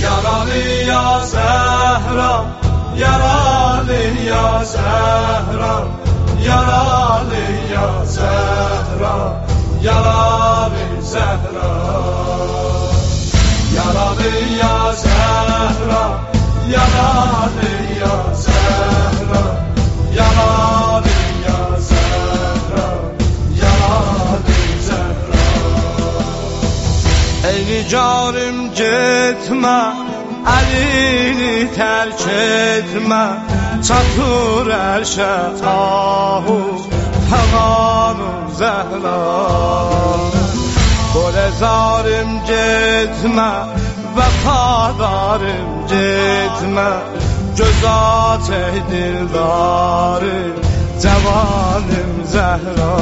Yaralı ya Zehra, yaralı ya Zehra, yaralı ya Zehra, yaralı Zehra. Yaralı ya Zehra, yaralı ya Zehra, yaralı ya Zehra, yaralı Zehra. Ey nigarım gitme, elini terk etme, çatır erşe ahu feganı Zehra. Golezarım gitme, vefadarım gitme, göz aç ey dildarım, cevanım Zehra.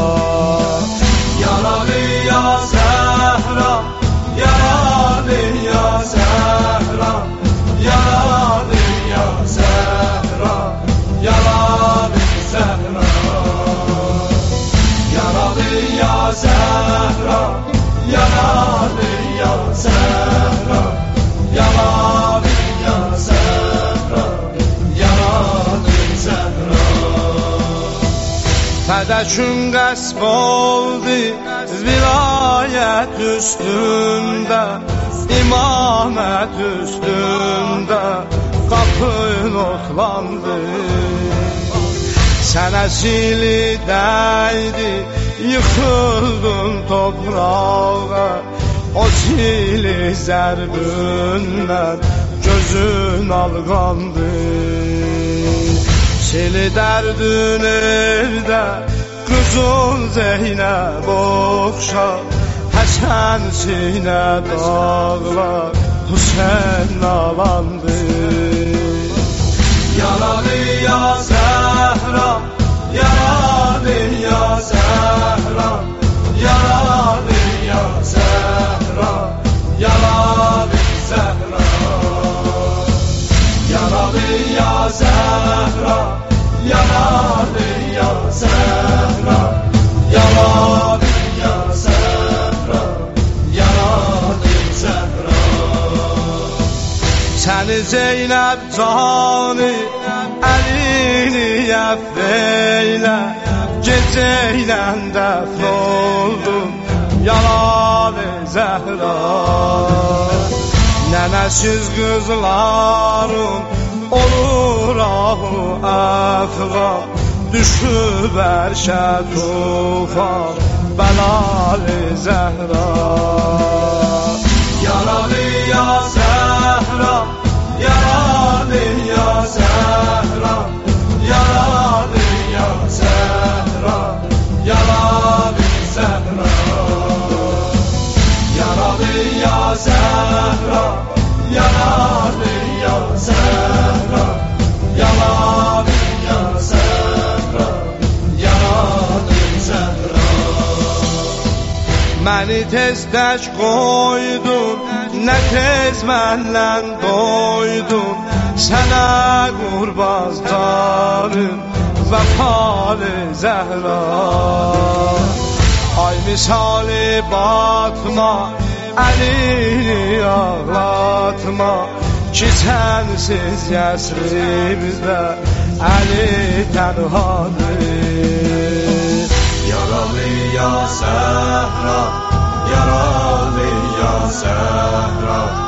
Yaralı ya Zehra, yaralı ya Zehra, yaralı ya Zehra, yaralı Zehra. Yaralı ya Zehra, yaralı ya Zehra, yaralı ya Zehra, yaralı Zehra. Fədəkün qəsb oldu vilayət üstündə, imamət üstündə qapın otlandı. Sənə zili dəydi, yıxıldın toprağa, o zili zərbündən gözün alğandı. Zili dərdün evdə qızın Zeynəb oxşar, Həsən sinə dağlar, Hüseyn alandı. Yaralı ya Zehra, yaralı ya Zehra, yaralı ya Zehra, yaralı Zehra. Yaralı ya Zehra, yaralı ya Zehra, yaralı ya Zehra, yaralı Zehra. Səni Zeynəb canı, əlini yəff eylə, gecə ilə dəfn oldun, yaralı Zəhra. Nənəsiz qızların olur ahu əfğan, düşüb ərşə tufan, bəlalı Zəhra. Yaralı ya Zəhra, yaralı ya Zəhra, yaralı ya Zəhra, yaralı Zəhra. Yaralı ya Zəhra, yaralı ya Zəhra, yaralı ya Zəhra, yaralı Zəhra. Məni tez tək qoydun, nə tez məndən doydun, sənə qurbaz canım, vəfalı Zəhra. Ay misali batma, əlini ağlatma, ki sənsiz Yəsribdə əli tənhadır. Yaralı ya Zəhra, yaralı ya Zəhra,